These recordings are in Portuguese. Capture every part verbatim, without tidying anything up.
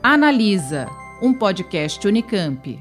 Analisa, um podcast Unicamp.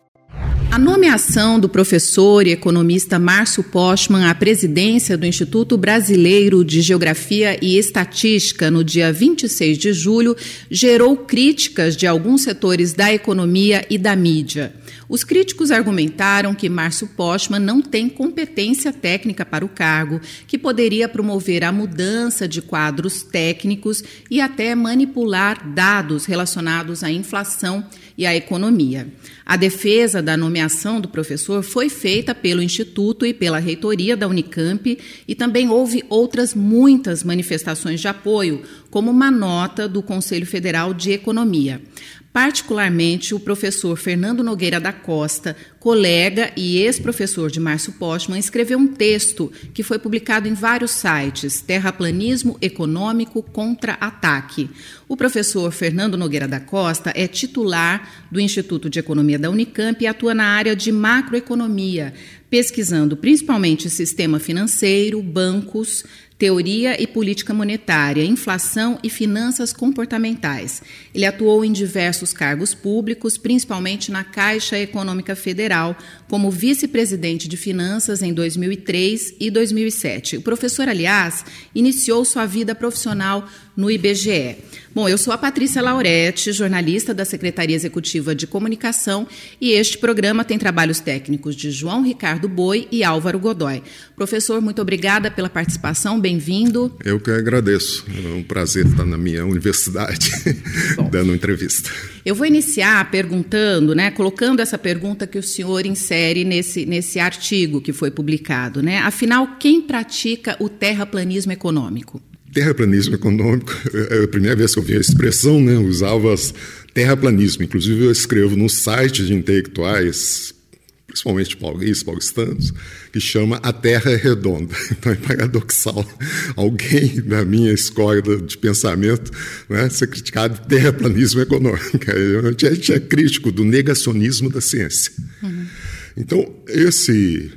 A nomeação do professor e economista Márcio Postman à presidência do Instituto Brasileiro de Geografia e Estatística no dia vinte e seis de julho gerou críticas de alguns setores da economia e da mídia. Os críticos argumentaram que Márcio Postman não tem competência técnica para o cargo, que poderia promover a mudança de quadros técnicos e até manipular dados relacionados à inflação e à economia. A defesa da nomeação do professor foi feita pelo Instituto e pela reitoria da Unicamp e também houve outras muitas manifestações de apoio, como uma nota do Conselho Federal de Economia. Particularmente, o professor Fernando Nogueira da Costa, colega e ex-professor de Márcio Postman, escreveu um texto que foi publicado em vários sites, Terraplanismo Econômico Contra-Ataque. O professor Fernando Nogueira da Costa é titular do Instituto de Economia da Unicamp e atua na área de macroeconomia, pesquisando principalmente sistema financeiro, bancos, teoria e política monetária, inflação e finanças comportamentais. Ele atuou em diversos cargos públicos, principalmente na Caixa Econômica Federal, como vice-presidente de finanças em dois mil e três e dois mil e sete. O professor, aliás, iniciou sua vida profissional no I B G E. Bom, eu sou a Patrícia Lauretti, jornalista da Secretaria Executiva de Comunicação, e este programa tem trabalhos técnicos de João Ricardo Boi e Álvaro Godoy. Professor, muito obrigada pela participação, bem-vindo. Eu que agradeço, é um prazer estar na minha universidade dando entrevista. Eu vou iniciar perguntando, né, colocando essa pergunta que o senhor insere nesse, nesse artigo que foi publicado, né? Afinal, quem pratica o terraplanismo econômico? Terraplanismo econômico, é a primeira vez que eu vi a expressão, né, usava terraplanismo. Inclusive eu escrevo num site de intelectuais, principalmente paulistas, paulistanos, que chama A Terra é Redonda. Então é paradoxal alguém da minha escola de pensamento, né, ser criticado de terraplanismo econômico. A gente é crítico do negacionismo da ciência. Uhum. Então esse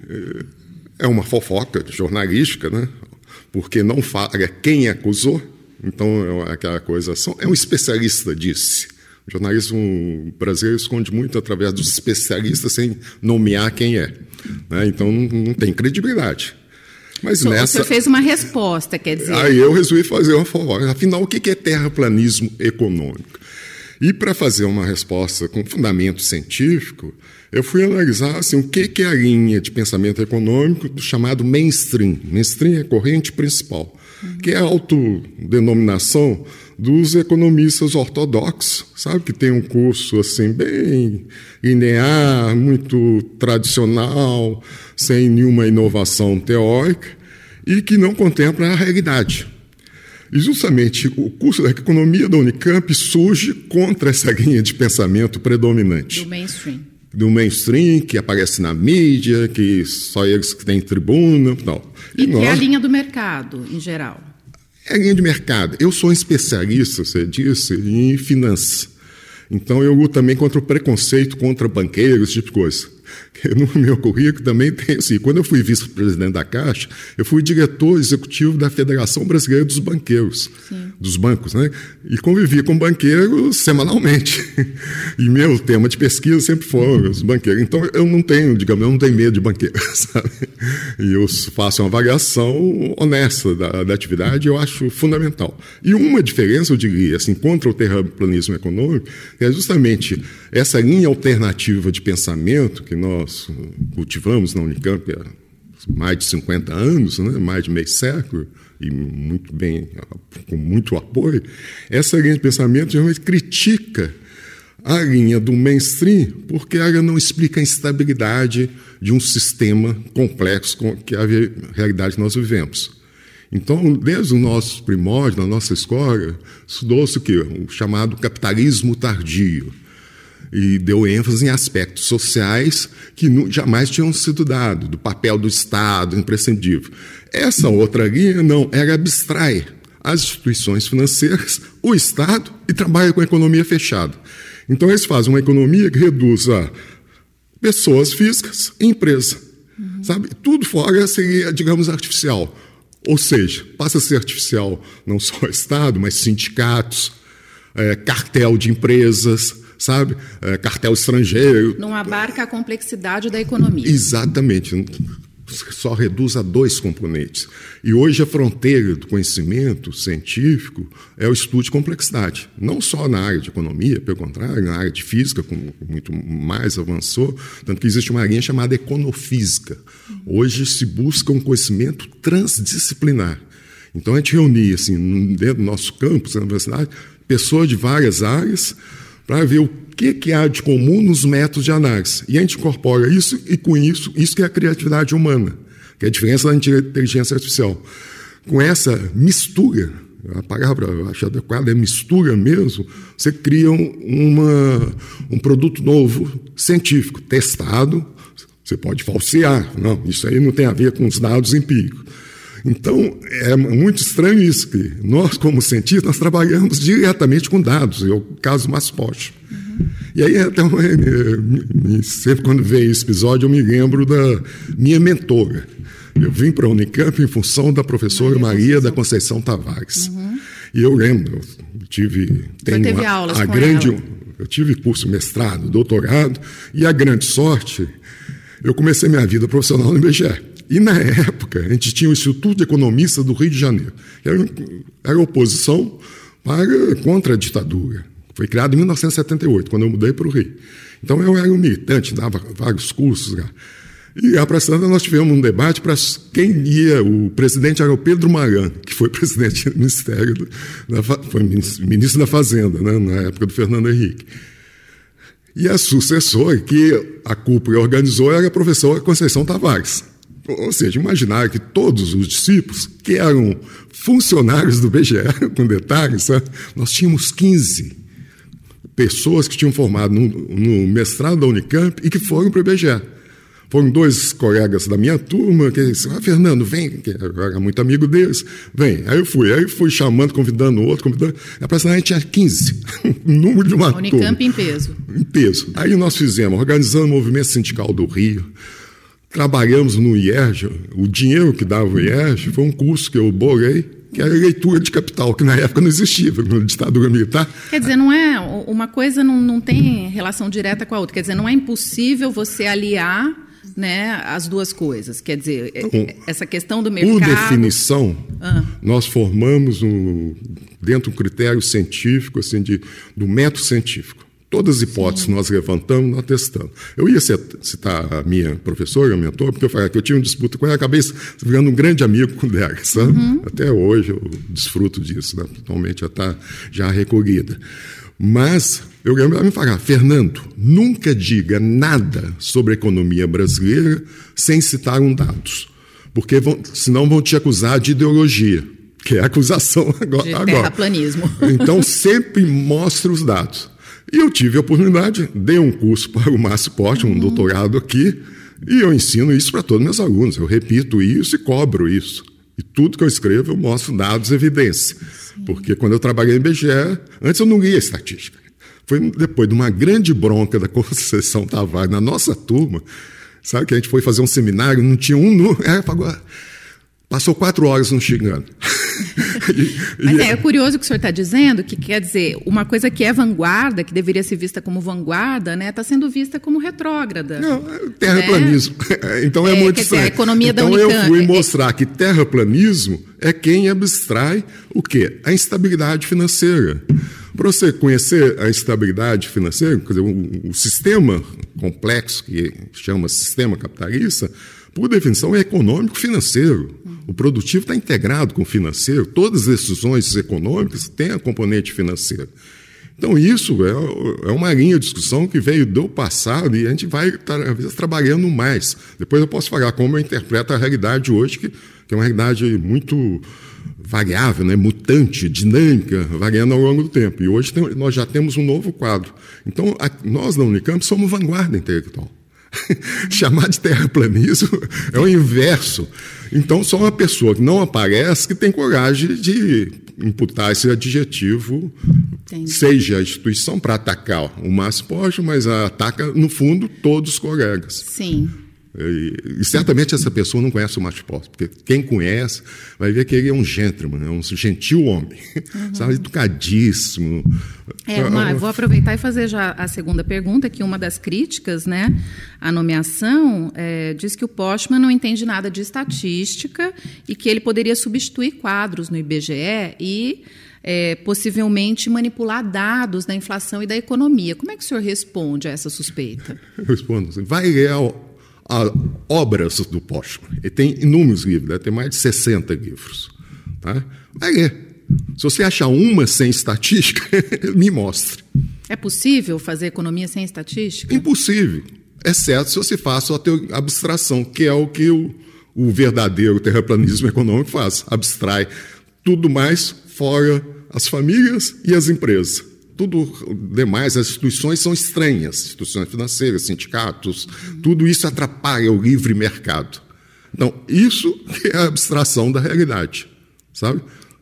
é uma fofoca jornalística, né? Porque não fala quem acusou, então é aquela coisa, é um especialista disse. O jornalismo brasileiro esconde muito através dos especialistas sem nomear quem é, né? Então não, não tem credibilidade. Mas então, nessa... Você fez uma resposta, quer dizer... Aí eu resolvi fazer uma fofoca. Afinal, o que é terraplanismo econômico? E para fazer uma resposta com fundamento científico, eu fui analisar assim, o que é a linha de pensamento econômico do chamado mainstream. Mainstream é a corrente principal, uhum. que é a autodenominação dos economistas ortodoxos, sabe? Que tem um curso assim, bem linear, muito tradicional, sem nenhuma inovação teórica e que não contempla a realidade. E justamente o curso da economia da Unicamp surge contra essa linha de pensamento predominante. Do mainstream. Do mainstream, que aparece na mídia, que só eles que têm tribuna e tal. E, e que nós... é a linha do mercado, em geral. É a linha de mercado. Eu sou um especialista, você disse, em finanças. Então eu luto também contra o preconceito contra banqueiros, esse tipo de coisa. No meu currículo também tem assim, quando eu fui vice-presidente da Caixa, eu fui diretor executivo da Federação Brasileira dos Banqueiros, Sim. dos bancos, né? E convivi com banqueiros semanalmente. E meu tema de pesquisa sempre foram os banqueiros. Então eu não tenho, digamos, eu não tenho medo de banqueiros, sabe? E eu faço uma avaliação honesta da, da atividade, eu acho fundamental. E uma diferença, eu diria, assim, contra o terraplanismo econômico, é justamente essa linha alternativa de pensamento que nós cultivamos na Unicamp há mais de cinquenta anos, né? Mais de meio século, e muito bem, com muito apoio, essa linha de pensamento geralmente critica a linha do mainstream porque ela não explica a instabilidade de um sistema complexo que é a realidade que nós vivemos. Então, desde o nosso primórdio, na nossa escola, estudou-se o quê? O chamado capitalismo tardio. E deu ênfase em aspectos sociais que jamais tinham sido dados, do papel do Estado, imprescindível. Essa outra linha, não, ela abstrai as instituições financeiras, o Estado, e trabalha com a economia fechada. Então, eles fazem uma economia que reduz a pessoas físicas e empresa. Uhum. Sabe? Tudo fora seria, digamos, artificial. Ou seja, passa a ser artificial não só o Estado, mas sindicatos, é, cartel de empresas, sabe? É, cartel estrangeiro. Não abarca a complexidade da economia. Exatamente. Só reduz a dois componentes. E hoje a fronteira do conhecimento científico é o estudo de complexidade. Não só na área de economia, pelo contrário, na área de física, como muito mais avançou, tanto que existe uma linha chamada econofísica. Hoje se busca um conhecimento transdisciplinar. Então a gente reunia, assim, dentro do nosso campus, na universidade, pessoas de várias áreas para ver o que, que há de comum nos métodos de análise. E a gente incorpora isso, e com isso, isso que é a criatividade humana, que é a diferença da inteligência artificial. Com essa mistura, a palavra eu acho adequada é mistura mesmo, você cria uma, um produto novo, científico, testado. Você pode falsear, não, isso aí não tem a ver com os dados empíricos. Então, é muito estranho isso, que nós, como cientistas, nós trabalhamos diretamente com dados, é o caso mais forte. Uhum. E aí, então, sempre quando vem esse episódio, eu me lembro da minha mentora. Eu vim para a Unicamp em função da professora Maria, Maria da Conceição Tavares. Uhum. E eu lembro, eu tive... Tenho teve a, aulas a com grande, ela? Eu tive curso mestrado, doutorado, e a grande sorte, eu comecei minha vida profissional no I B G E. E, na época, a gente tinha o Instituto de Economistas do Rio de Janeiro, que era, era oposição para, contra a ditadura. Foi criado em mil novecentos e setenta e oito, quando eu mudei para o Rio. Então, eu era um militante, dava vários cursos lá. E, a praça nós tivemos um debate para quem ia. O presidente era o Pedro Maran, que foi presidente do Ministério, do, da, foi ministro da Fazenda, né, na época do Fernando Henrique. E a sucessora, que a cúpula organizou, era a professora Conceição Tavares. Ou seja, imaginar que todos os discípulos, que eram funcionários do I B G E, com detalhes, sabe? Nós tínhamos quinze pessoas que tinham formado no, no mestrado da Unicamp e que foram para o I B G E. Foram dois colegas da minha turma que disseram, ah, Fernando, vem, que eu era muito amigo deles, vem. Aí eu fui, aí eu fui chamando, convidando o outro, convidando. A próxima a gente tinha quinze, o número de uma turma. Unicamp em peso. Em peso. Aí nós fizemos, organizando o Movimento Sindical do Rio, trabalhamos no I E R J, o dinheiro que dava o I E R J foi um curso que eu bolei, que era leitura de capital, que na época não existia, na ditadura militar. Quer dizer, não é, uma coisa não, não tem relação direta com a outra, quer dizer, não é impossível você aliar, né, as duas coisas, quer dizer, então, essa questão do mercado... Por definição, ah. nós formamos um, dentro do critério científico, assim, de, do método científico. Todas as hipóteses que nós levantamos, nós testamos. Eu ia citar a minha professora, a mentora, porque eu falei que eu tinha uma disputa com ela, acabei virando um grande amigo dela, sabe? Uhum. Até hoje eu desfruto disso, né? Atualmente já está já recolhida. Mas eu lembro ela me falar, Fernando, nunca diga nada sobre a economia brasileira sem citar um dados, porque vão, senão vão te acusar de ideologia, que é a acusação agora. De terraplanismo. Então sempre mostre os dados. E eu tive a oportunidade, dei um curso para o Márcio Postman, um uhum. doutorado aqui, e eu ensino isso para todos os meus alunos. Eu repito isso e cobro isso. E tudo que eu escrevo eu mostro dados e evidência. Sim. Porque quando eu trabalhei em I B G E, antes eu não lia estatística. Foi depois de uma grande bronca da Conceição Tavares na nossa turma, sabe que a gente foi fazer um seminário, não tinha um número, é, passou quatro horas não chegando. e, Mas é, é curioso o que o senhor está dizendo, que quer dizer, uma coisa que é vanguarda, que deveria ser vista como vanguarda, né, está sendo vista como retrógrada. Não, é terraplanismo. Né? Então é, é muito estranho. Dizer, a economia então da Unicamp, eu fui é, mostrar que terraplanismo é quem abstrai o quê? A instabilidade financeira. Para você conhecer a instabilidade financeira, quer dizer, o, o sistema complexo que chama sistema capitalista, por definição, é econômico-financeiro. O produtivo está integrado com o financeiro. Todas as decisões econômicas têm a componente financeira. Então, isso é, é uma linha de discussão que veio do passado e a gente vai, às vezes, trabalhando mais. Depois eu posso falar como eu interpreto a realidade hoje, que, que é uma realidade muito variável, né? Mutante, dinâmica, variando ao longo do tempo. E hoje tem, nós já temos um novo quadro. Então, a, nós, na Unicamp, somos vanguarda intelectual. Chamar de terraplanismo é o inverso. Então, só uma pessoa que não aparece que tem coragem de imputar esse adjetivo, Entendi. Seja a instituição para atacar o Márcio Postman, mas ataca, no fundo, todos os colegas. Sim. E, e certamente essa pessoa não conhece o Márcio Postman, porque quem conhece vai ver que ele é um gentleman, é um gentil homem, uhum. sabe, educadíssimo. É, uma, eu vou aproveitar e fazer já a segunda pergunta, que uma das críticas, né, à nomeação é, diz que o Postman não entende nada de estatística e que ele poderia substituir quadros no I B G E e É, possivelmente manipular dados da inflação e da economia. Como é que o senhor responde a essa suspeita? Eu respondo assim, vai ler a obras do Postman. Ele tem inúmeros livros, deve ter mais de sessenta livros. Tá? Vai ler. Se você achar uma sem estatística, me mostre. É possível fazer economia sem estatística? Impossível, exceto se você faça a abstração, que é o que o, o verdadeiro terraplanismo econômico faz. Abstrai tudo mais fora as famílias e as empresas. Tudo demais, as instituições são estranhas, instituições financeiras, sindicatos, uhum. tudo isso atrapalha o livre mercado. Então, isso é a abstração da realidade, sabe?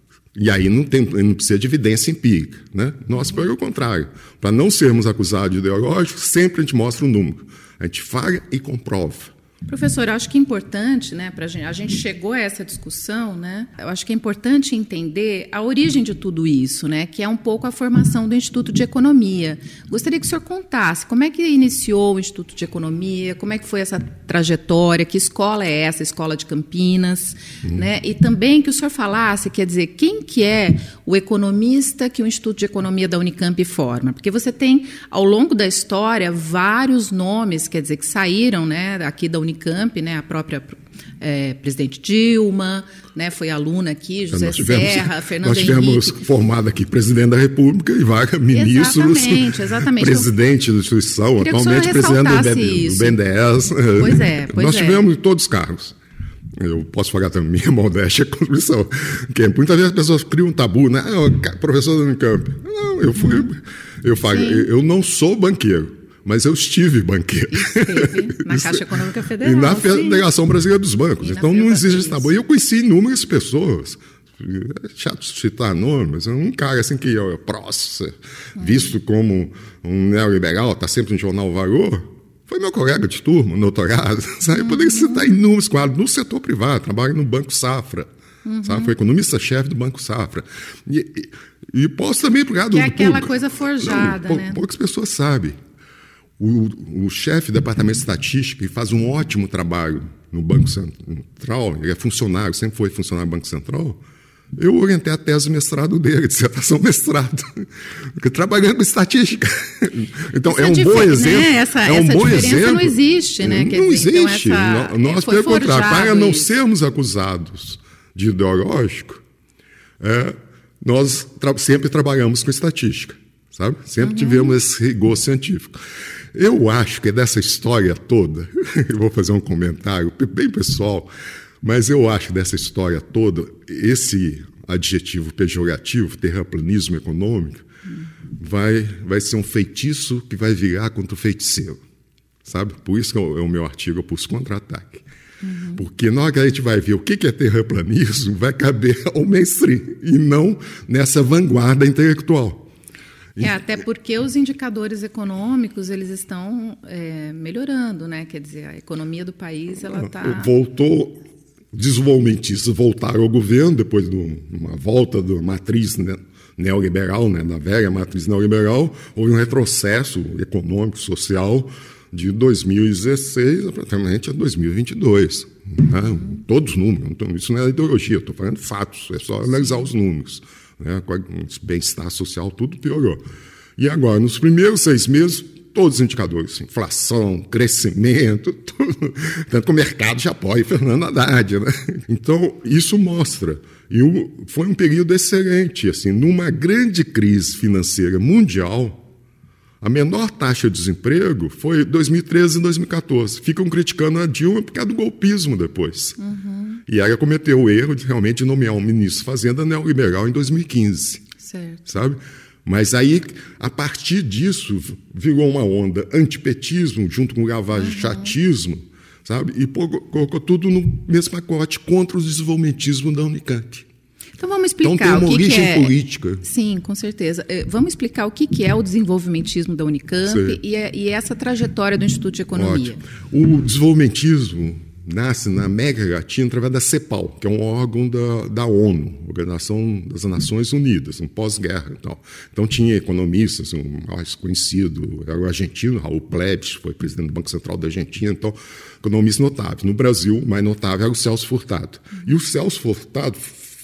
E aí não, tem, não precisa de evidência empírica, né? Nós, pelo contrário, para não sermos acusados de ideológicos, sempre a gente mostra um número. A gente fala e comprova. Professor, eu acho que é importante, né, pra gente, a gente chegou a essa discussão, né, eu acho que é importante entender a origem de tudo isso, né, que é um pouco a formação do Instituto de Economia. Gostaria que o senhor contasse como é que iniciou o Instituto de Economia, como é que foi essa trajetória, que escola é essa, a Escola de Campinas, hum. né, e também que o senhor falasse, quer dizer, quem que é o economista que o Instituto de Economia da Unicamp forma, porque você tem, ao longo da história, vários nomes, quer dizer, que saíram, né, aqui da Unicamp, né, a própria é, presidente Dilma, né, foi aluna aqui, José nós tivemos, Serra, Fernando Nós tivemos Henrique. formado aqui presidente da República e vários ministros, exatamente, exatamente. presidente da instituição, atualmente presidente do B N D E S. Pois é, pois nós é. tivemos todos os cargos. Eu posso falar também, minha modéstia é contribuição. Porque muitas vezes as pessoas criam um tabu, né? Ah, professor da Unicamp. Não, eu fui. Hum. Eu falo, eu não sou banqueiro. Mas eu estive banqueiro. Esteve na Caixa Econômica Federal. E na sim. Federação Brasileira dos Bancos. E então não existe esse tabu. E eu conheci inúmeras pessoas. É chato citar nomes, mas um cara assim que é próximo, visto como um neoliberal, está sempre no jornal Valor, foi meu colega de turma, no doutorado. Sabe? Eu poderia citar inúmeros quadros no setor privado, trabalho no Banco Safra. Uhum. Sabe? Foi economista-chefe do Banco Safra. E, e, e posso também para o lado do público. Que é aquela coisa forjada, não, né? Poucas pessoas sabem. O, o chefe do Departamento de Estatística ele faz um ótimo trabalho no Banco Central, ele é funcionário, sempre foi funcionário do Banco Central. Eu orientei a tese de mestrado dele, dissertação mestrado, trabalhando com estatística. Então, essa é um bom exemplo. Né? Essa, é um essa bom diferença exemplo. não existe, né? Não Quer existe. Dizer, então essa, Nós, pelo contrário, para não isso. sermos acusados de ideológico, é, nós tra- sempre trabalhamos com estatística. Sabe? Sempre uhum. tivemos esse rigor científico. Eu acho que dessa história toda, eu vou fazer um comentário bem pessoal, mas eu acho que dessa história toda, esse adjetivo pejorativo, terraplanismo econômico, uhum. vai, vai ser um feitiço que vai virar contra o feiticeiro. Sabe? Por isso que é o meu artigo Opus Contra-Ataque. Uhum. Porque na hora que a gente vai ver o que é terraplanismo, vai caber ao mainstream e não nessa vanguarda intelectual. É, até porque os indicadores econômicos eles estão é, melhorando, né? Quer dizer, a economia do país ela está... Voltou, desenvolvimentistas voltaram ao governo depois de uma volta da matriz né, neoliberal, né, da velha matriz neoliberal, houve um retrocesso econômico, social de dois mil e dezesseis praticamente a dois mil e vinte e dois. Né? Uhum. Todos os números, então, isso não é ideologia, estou falando fatos, é só analisar os números. Né, bem-estar social, tudo piorou. E agora, nos primeiros seis meses, todos os indicadores, inflação, crescimento, tudo, tanto que o mercado já apoia Fernando Haddad. Né? Então, isso mostra. E o, foi um período excelente. Assim, numa grande crise financeira mundial, a menor taxa de desemprego foi dois mil e treze e dois mil e quatorze. Ficam criticando a Dilma por causa do golpismo depois. Uhum. E ela cometeu o erro de realmente nomear um ministro de Fazenda neoliberal em dois mil e quinze. Certo. Sabe? Mas aí, a partir disso, virou uma onda antipetismo junto com o lavajatismo, uhum. sabe? E colocou tudo no mesmo pacote contra o desenvolvimentismo da Unicamp. Então vamos explicar então, tem uma o que, origem que é... política. Sim, com certeza. Vamos explicar o que, que é o desenvolvimentismo da Unicamp e, e essa trajetória do Instituto de Economia. Ótimo. O desenvolvimentismo nasce na América Latina através da CEPAL, que é um órgão da, da ONU, Organização das Nações Unidas, um pós-guerra e tal. Então tinha economistas, o um mais conhecido era o argentino, Raul Plebs, foi presidente do Banco Central da Argentina, então economistas notáveis. No Brasil, o mais notável era o Celso Furtado. E o Celso Furtado,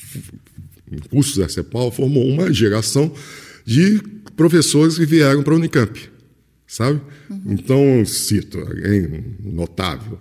em cursos da CEPAL, formou uma geração de professores que vieram para a Unicamp. Sabe? Uhum. Então, cito alguém notável,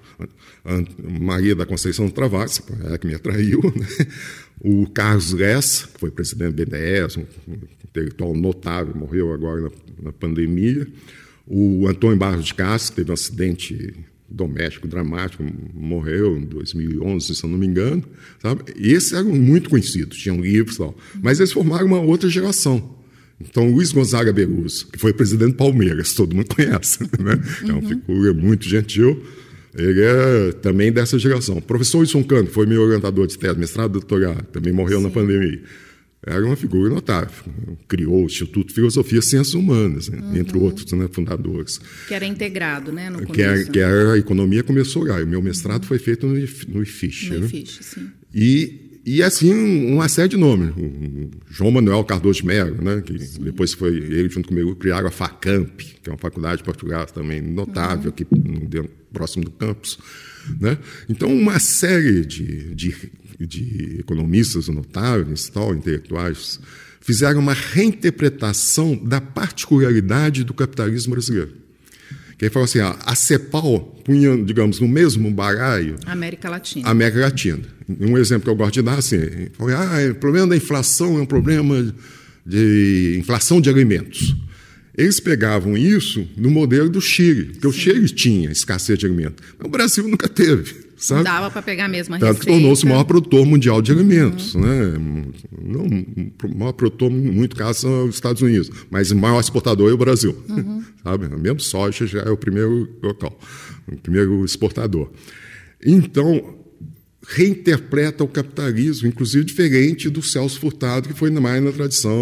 Maria da Conceição Travassos, ela que me atraiu, né? O Carlos Lessa, que foi presidente do B N D E S, um intelectual notável, morreu agora na, na pandemia, o Antônio Barros de Castro, que teve um acidente doméstico dramático, morreu em dois mil e onze, se eu não me engano, sabe? E esses eram muito conhecidos, tinham livros e tal, mas eles formaram uma outra geração. Então, Luiz Gonzaga Beruso, que foi presidente do Palmeiras, todo mundo conhece, né? É uma figura muito gentil, ele é também dessa geração. O professor Wilson Cano, que foi meu orientador de tese, mestrado e doutorado, também morreu Sim. na pandemia. Era uma figura notável, criou o Instituto de Filosofia e Ciências Humanas, né? uhum. entre outros, né, fundadores. Que era integrado, né, no começo. Que era, que era a economia começou lá. O meu mestrado uhum. foi feito no, no I F I S H. No né? I F I S H, sim. E... E, assim, uma série de nomes. O João Manuel Cardoso de Mello, né, que Sim. depois foi ele, junto comigo, criaram a FACAMP, que é uma faculdade portuguesa também notável, uhum. aqui dentro, próximo do campus. Né? Então, uma série de, de, de economistas notáveis, tal, intelectuais, fizeram uma reinterpretação da particularidade do capitalismo brasileiro. Que aí falou assim, ah, a CEPAL punha, digamos, no mesmo balaio... América Latina. América Latina. Um exemplo que eu gosto de dar, assim, foi, ah, o problema da inflação é um problema de inflação de alimentos. Eles pegavam isso no modelo do Chile, porque Sim. o Chile tinha escassez de alimentos, mas o Brasil nunca teve. Sabe? Dava para pegar a mesma Tanto receita. que tornou-se o maior produtor mundial de alimentos. Uhum. Né? Não, o maior produtor, em muito caso, são os Estados Unidos, mas o maior exportador é o Brasil. Uhum. Sabe? Mesmo soja já é o primeiro local, o primeiro exportador. Então, reinterpreta o capitalismo, inclusive diferente do Celso Furtado, que foi mais na tradição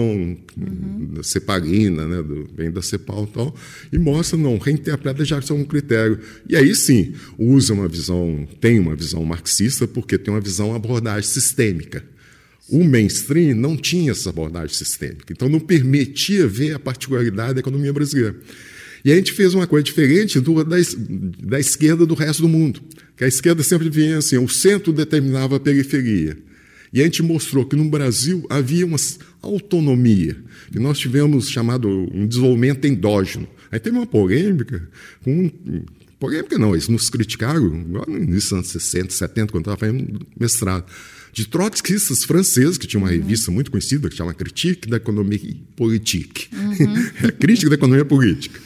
uhum. da ceparina, né, do, bem da CEPAL e tal, e mostra, não, reinterpreta já que é um critério. E aí sim, usa uma visão, tem uma visão marxista, porque tem uma visão abordagem sistêmica. O mainstream não tinha essa abordagem sistêmica, então não permitia ver a particularidade da economia brasileira. E a gente fez uma coisa diferente do, da, da esquerda do resto do mundo. Que a esquerda sempre vinha assim, o centro determinava a periferia. E a gente mostrou que no Brasil havia uma autonomia, que nós tivemos chamado um desenvolvimento endógeno. Aí teve uma polêmica, com, polêmica não, eles nos criticaram, no início dos anos sessenta, setenta, quando eu estava fazendo mestrado, de trotskistas franceses, que tinha uma revista muito conhecida, que chama Critique da Economie Politique. Uhum. Crítica da Economia Política.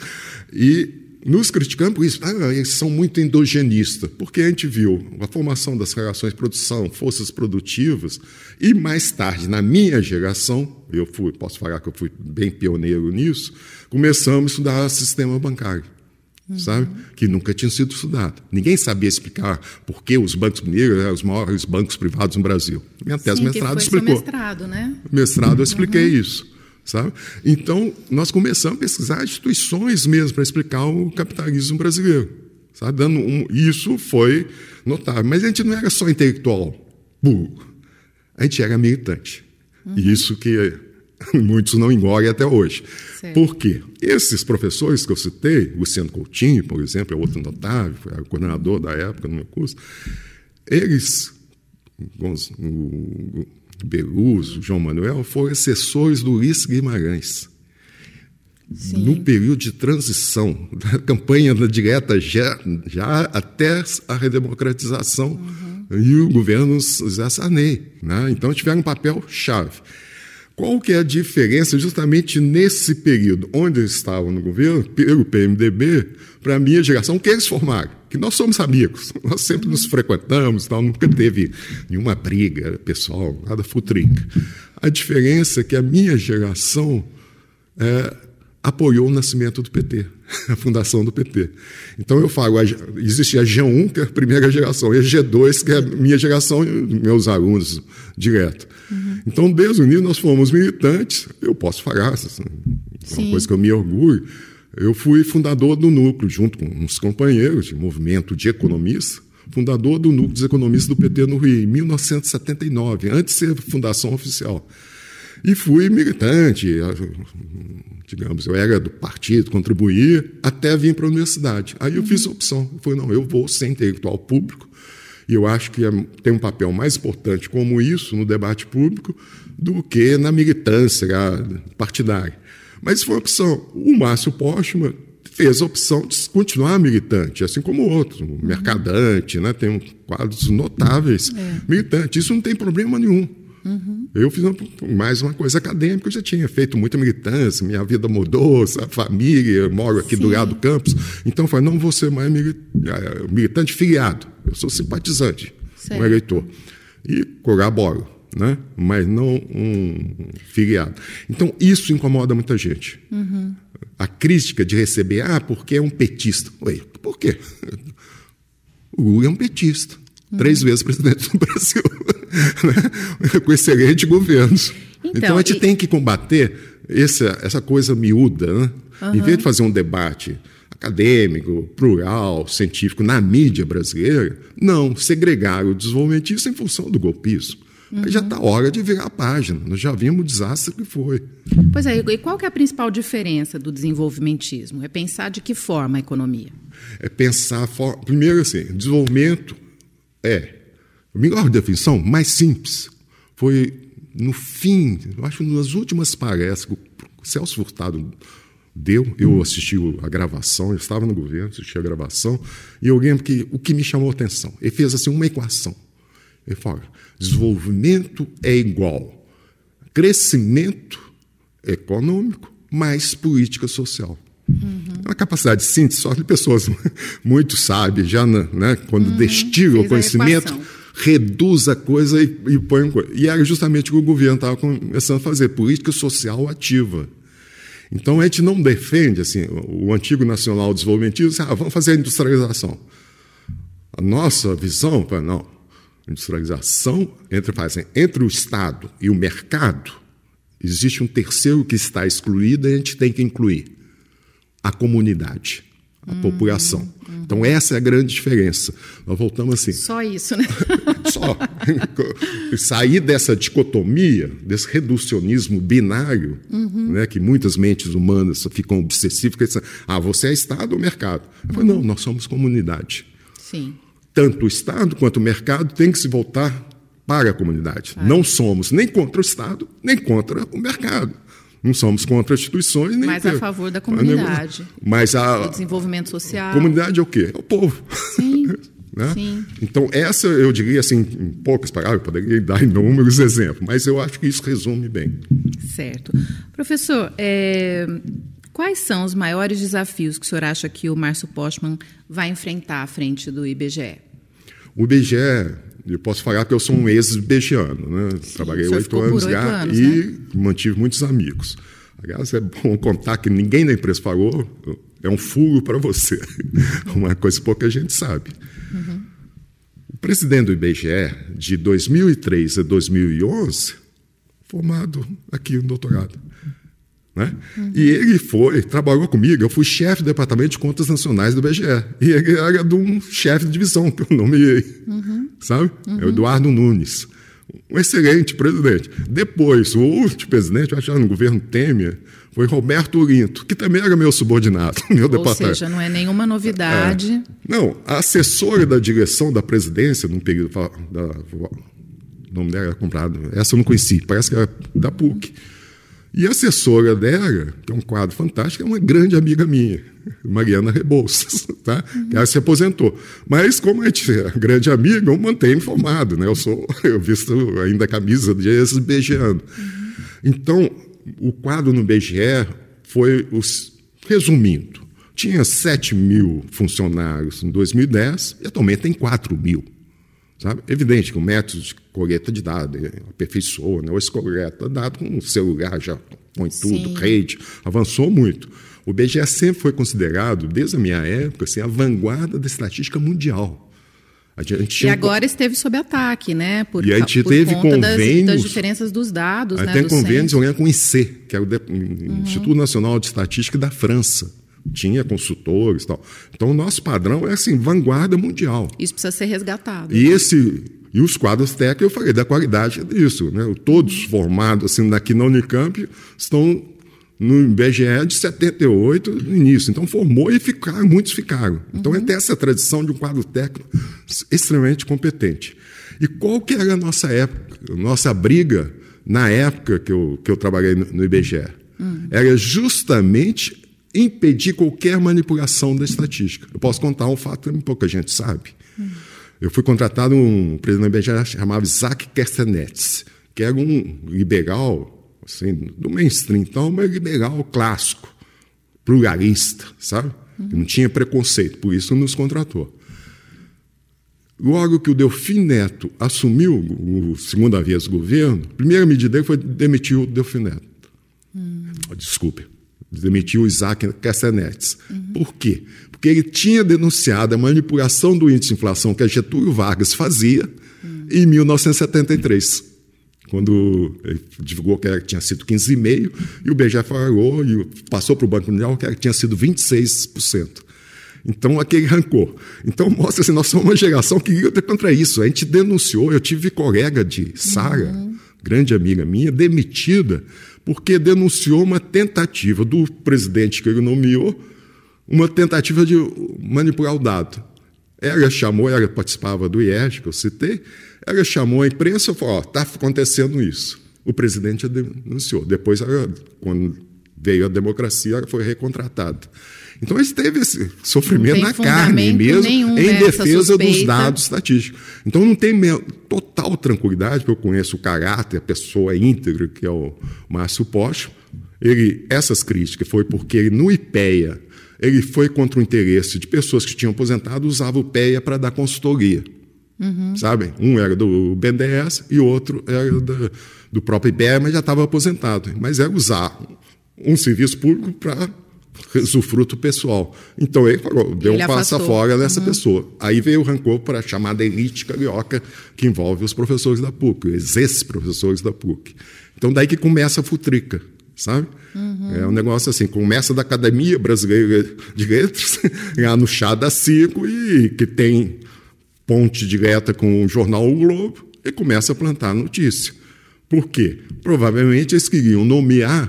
E nos criticamos por isso. Ah, eles são muito endogenistas, porque a gente viu a formação das relações de produção, forças produtivas, e mais tarde, na minha geração, eu fui, posso falar que eu fui bem pioneiro nisso, começamos a estudar sistema bancário. Uhum. Sabe? Que nunca tinha sido estudado. Ninguém sabia explicar por que os bancos mineiros eram os maiores bancos privados no Brasil. Minha tese Sim, mestrado que foi explicou. Seu mestrado, né? Mestrado eu expliquei uhum. isso. Sabe? Então, nós começamos a pesquisar instituições mesmo para explicar o capitalismo brasileiro. Sabe? Dando um, isso foi notável. Mas a gente não era só intelectual, burro. A gente era militante. Uhum. E isso que muitos não engolem até hoje. Certo. Por quê? Esses professores que eu citei, Luciano Coutinho, por exemplo, é outro notável, foi o coordenador da época no meu curso, eles, o Beruso, João Manuel, foram assessores do Ulisses Guimarães. Sim. No período de transição, da campanha da direta já, já até a redemocratização uhum. e o governo José Sarney. Né? Então, tiveram um papel chave. Qual que é a diferença justamente nesse período, onde eles estavam no governo, pelo P M D B, para a minha geração, que eles formaram? Que nós somos amigos, nós sempre nos frequentamos, tal, nunca teve nenhuma briga pessoal, nada futrica. A diferença é que a minha geração é, apoiou o nascimento do P T, a fundação do P T. Então eu falo, existe a G um, que é a primeira geração, e a G dois, que é a minha geração e meus alunos direto. Uhum. Então, desde o início, nós fomos militantes. Eu posso falar, assim, é uma coisa que eu me orgulho. Eu fui fundador do núcleo, junto com uns companheiros de movimento de economistas, fundador do núcleo dos economistas do P T no Rio, em mil novecentos e setenta e nove, antes de ser fundação oficial. E fui militante, digamos, eu era do partido, contribuía, até vir para a universidade. Aí eu uhum. fiz a opção. Eu falei, não, eu vou ser intelectual público, e eu acho que tem um papel mais importante como isso no debate público do que na militância partidária. Mas foi a opção. O Márcio Postman fez a opção de continuar militante, assim como outros, um uhum. mercadante, né? Tem um quadros notáveis é. militantes. Isso não tem problema nenhum. Uhum. Eu fiz uma, mais uma coisa acadêmica, eu já tinha feito muita militância, minha vida mudou, a família, eu moro aqui Sim. do lado do campus. Então eu falei, não vou ser mais militante filiado, eu sou simpatizante, certo. um eleitor. E colaboro. Né? Mas não um filiado. Então, isso incomoda muita gente. Uhum. A crítica de receber, ah, porque é um petista. Ué, por quê? O Lula é um petista. Uhum. Três vezes presidente do Brasil. Né? Com excelentes governos. Então, então a gente e... tem que combater essa, essa coisa miúda. Né? Uhum. Em vez de fazer um debate acadêmico, plural, científico na mídia brasileira, não, segregar o desenvolvimentista em função do golpismo. Uhum. Aí já está hora de virar a página. Nós já vimos o desastre que foi. Pois é, e qual que é a principal diferença do desenvolvimentismo? É pensar de que forma a economia? É pensar... For... Primeiro, assim, desenvolvimento é... A melhor definição, mais simples, foi no fim, eu acho nas últimas palestras que o Celso Furtado deu, eu assisti a gravação, eu estava no governo, assisti a gravação, e eu lembro que o que me chamou a atenção, ele fez assim uma equação. Ele fala, desenvolvimento é igual crescimento econômico mais política social. Uhum. É uma capacidade de síntese só de pessoas muito sábias, já na, né, quando uhum. destila o conhecimento, reduz a coisa e, e põe coisa. E era justamente o que o governo estava começando a fazer, política social ativa. Então a gente não defende assim, o antigo nacional desenvolvimentismo, ah, vamos fazer a industrialização. A nossa visão, não. Industrialização entre, entre o Estado e o mercado, existe um terceiro que está excluído e a gente tem que incluir a comunidade, a uhum, população. Uhum. Então, essa é a grande diferença. Nós voltamos assim... Só isso, né? Só. Sair dessa dicotomia, desse reducionismo binário, uhum. né, que muitas mentes humanas ficam obsessivas, ah, você é Estado ou mercado? Eu falo, não, nós somos comunidade. Sim. Tanto o Estado quanto o mercado tem que se voltar para a comunidade. Ah. Não somos nem contra o Estado, nem contra o mercado. Não somos contra instituições, nem... Mas a favor da comunidade. Mas a... O desenvolvimento social. A comunidade é o quê? É o povo. Sim, né? sim. Então, essa, eu diria assim, em poucas palavras, eu poderia dar inúmeros exemplos, mas eu acho que isso resume bem. Certo. Professor, é... quais são os maiores desafios que o senhor acha que o Márcio Postman vai enfrentar à frente do I B G E? O I B G E, eu posso falar que eu sou um ex-begiano, né? Sim, trabalhei oito anos lá anos, e né? mantive muitos amigos. Aliás, é bom contar que ninguém da empresa falou, é um furo para você. Uma coisa que pouca gente sabe. Uhum. O presidente do I B G E, de dois mil e três a dois mil e onze, formado aqui no doutorado. Né? Uhum. E ele foi, trabalhou comigo, eu fui chefe do Departamento de Contas Nacionais do I B G E. E ele era de um chefe de divisão que eu nomeei, uhum. sabe? Uhum. É o Eduardo Nunes. Um excelente presidente. Depois, o último presidente, eu acho que no governo Temer, foi Roberto Urinto, que também era meu subordinado, meu Ou departamento. Ou seja, não é nenhuma novidade. É. Não, a assessora da direção da presidência, num período... Da, o nome dela era comprado, essa eu não conheci, parece que era da P U C. E a assessora dela, que é um quadro fantástico, é uma grande amiga minha, Mariana Rebouças, tá? Uhum. Ela se aposentou. Mas, como a gente é grande amiga, eu mantenho informado, né? Eu sou, eu visto ainda a camisa de ex-begiano. Uhum. Então, o quadro no I B G E foi, os, resumindo, tinha sete mil funcionários em dois mil e dez e atualmente tem quatro mil. Sabe? Evidente que o método de coleta de dados aperfeiçoou, né? Hoje coleta dado com o celular, já põe tudo, Sim. rede, avançou muito. O I B G E sempre foi considerado, desde a minha época, assim, a vanguarda da estatística mundial. A gente e agora um... esteve sob ataque, né? Por, e a gente por teve conta convênios, das, das diferenças dos dados. Até né, do convênios censo. com o I C E, que é o de... uhum. Instituto Nacional de Estatística da França. Tinha consultores e tal. Então, o nosso padrão é assim, vanguarda mundial. Isso precisa ser resgatado. E, esse, e os quadros técnicos, eu falei da qualidade disso. Né? Todos uhum. formados assim, aqui na Unicamp estão no I B G E de setenta e oito, no início. Então, formou e ficaram, muitos ficaram. Então, uhum. é ter essa tradição de um quadro técnico extremamente competente. E qual que era a nossa época, nossa briga na época que eu, que eu trabalhei no, no I B G E? Uhum. Era justamente impedir qualquer manipulação da estatística. Eu posso contar um fato que pouca gente sabe. Uhum. Eu fui contratado um presidente do I B G E chamado Isaac Kerstenetz, que era um liberal assim, do mainstream, então, mas liberal clássico, pluralista, sabe? Uhum. Não tinha preconceito, por isso nos contratou. Logo que o Delfim Neto assumiu o segunda vez do governo, a primeira medida dele foi demitir o Delfim Neto. Uhum. Desculpe, demitiu o Isaac Kerstenetz. Uhum. Por quê? Porque ele tinha denunciado a manipulação do índice de inflação que a Getúlio Vargas fazia uhum. em mil novecentos e setenta e três. Quando ele divulgou que tinha sido quinze vírgula cinco por cento, e o I B G E falou e passou para o Banco Mundial que tinha sido vinte e seis por cento. Então, aquele rancor. Então, mostra assim, nós somos uma geração que luta contra isso. A gente denunciou, eu tive colega de Sara, uhum. grande amiga minha, demitida, porque denunciou uma tentativa do presidente que ele nomeou, uma tentativa de manipular o dado. Ela chamou, ela participava do I E S, que eu citei, ela chamou a imprensa e falou, ó, está acontecendo isso. O presidente a denunciou. Depois, ela, quando veio a democracia, ela foi recontratada. Então, ele teve esse sofrimento na carne mesmo, em defesa dos dados estatísticos. Então, não tem total tranquilidade, porque eu conheço o caráter, a pessoa íntegra, que é o Márcio Postman. Ele, essas críticas foi porque ele, no IPEA, ele foi contra o interesse de pessoas que tinham aposentado, usava o IPEA para dar consultoria. Uhum. Sabe? Um era do B N D E S e o outro era do, do próprio IPEA, mas já estava aposentado. Mas era usar um serviço público para usufruto pessoal. Então ele falou, deu ele um passa fora dessa uhum. pessoa. Aí veio o rancor para a chamada elite carioca, que envolve os professores da P U C, os ex-professores da P U C. Então daí que começa a futrica, sabe? Uhum. É um negócio assim, começa da Academia Brasileira de Letras, lá no chá da Circo, e que tem ponte direta com o jornal O Globo, e começa a plantar notícia. Por quê? Provavelmente eles queriam nomear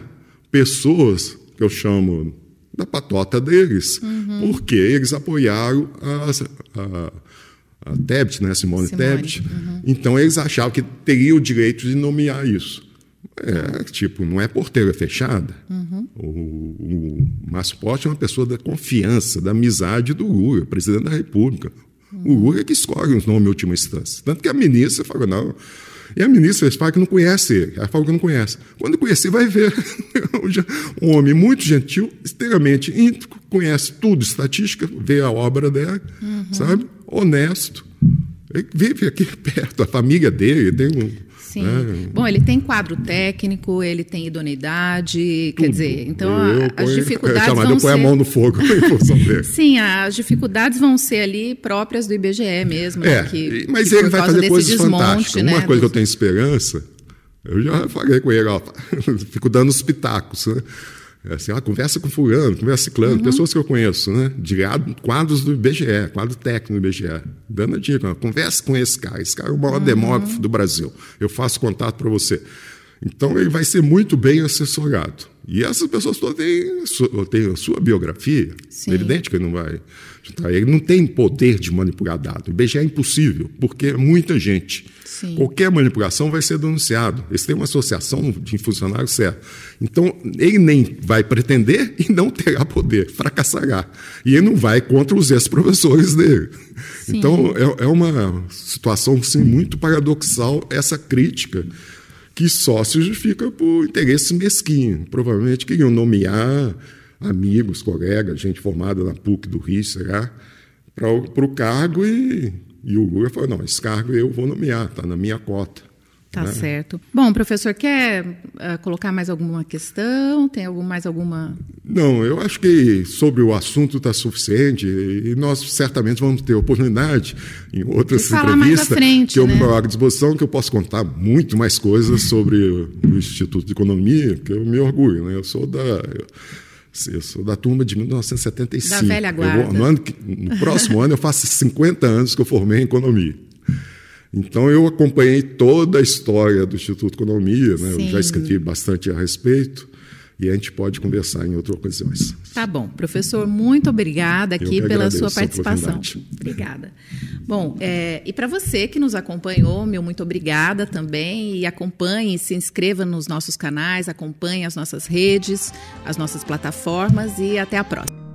pessoas que eu chamo da patota deles, uhum. porque eles apoiaram a, a, a Tebet, né, Simone, Simone. Tebet. Uhum. Então, eles achavam que teriam o direito de nomear isso. É, tipo, não é porteira fechada. Uhum. O, o Márcio Postman é uma pessoa da confiança, da amizade do Lula, presidente da República. Uhum. O Lula é que escolhe os nomes em última instância. Tanto que a ministra falou, não... E a ministra fala que não conhece ele. Ela fala que não conhece. Quando conhecer, vai ver. Um homem muito gentil, extremamente íntegro, conhece tudo, estatística, vê a obra dela, uhum. sabe? Honesto. Ele vive aqui perto, a família dele tem um... Sim. Né? Bom, ele tem quadro técnico, ele tem idoneidade, tudo. Quer dizer, então eu as ponho, dificuldades é chamado, vão eu ser... a mão no fogo em função dele. Sim, as dificuldades vão ser ali próprias do I B G E mesmo. É, né? que, mas que ele vai fazer coisas desmonte, fantásticas. né? Uma coisa que eu tenho esperança, eu já falei com ele, ó, fico dando os pitacos, né? Assim, ó, conversa com fulano, conversa com ciclano, uhum. pessoas que eu conheço, né? De quadros do I B G E, quadro técnico do I B G E. Dando a dica, conversa com esse cara. Esse cara é o maior uhum. demógrafo do Brasil. Eu faço contato para você. Então, ele vai ser muito bem assessorado. E essas pessoas todas têm, têm a sua biografia. Sim. É evidente que ele não vai... Ele não tem poder de manipular dados. O I B G E é impossível, porque é muita gente. Sim. Qualquer manipulação vai ser denunciado. Eles têm uma associação de funcionários certo. Então, ele nem vai pretender e não terá poder, fracassará. E ele não vai contra os ex-professores dele. Sim. Então, é, é uma situação assim, muito paradoxal essa crítica, que só se justifica por interesse mesquinho. Provavelmente queriam nomear amigos, colegas, gente formada na P U C do Rio, será, para o cargo, e, e o Lula falou, não, esse cargo eu vou nomear, está na minha cota. Tá né? certo. Bom, professor, quer uh, colocar mais alguma questão? Tem algum, mais alguma... Não, eu acho que sobre o assunto está suficiente e nós certamente vamos ter oportunidade em outras entrevistas frente, que eu né? me coloco à disposição, que eu posso contar muito mais coisas sobre o Instituto de Economia, que eu me orgulho, né? Eu sou da... Eu, Eu sou da turma de mil novecentos e setenta e cinco. Da velha guarda. Eu vou, no, ano que, no próximo ano eu faço cinquenta anos que eu formei em Economia. Então eu acompanhei toda a história do Instituto de Economia, né? Eu já escrevi bastante a respeito e a gente pode conversar em outras ocasiões. Tá bom. Professor, muito obrigada aqui pela sua participação. A Obrigada. Bom, é, e para você que nos acompanhou, meu muito obrigada também. E acompanhe, se inscreva nos nossos canais, acompanhe as nossas redes, as nossas plataformas e até a próxima.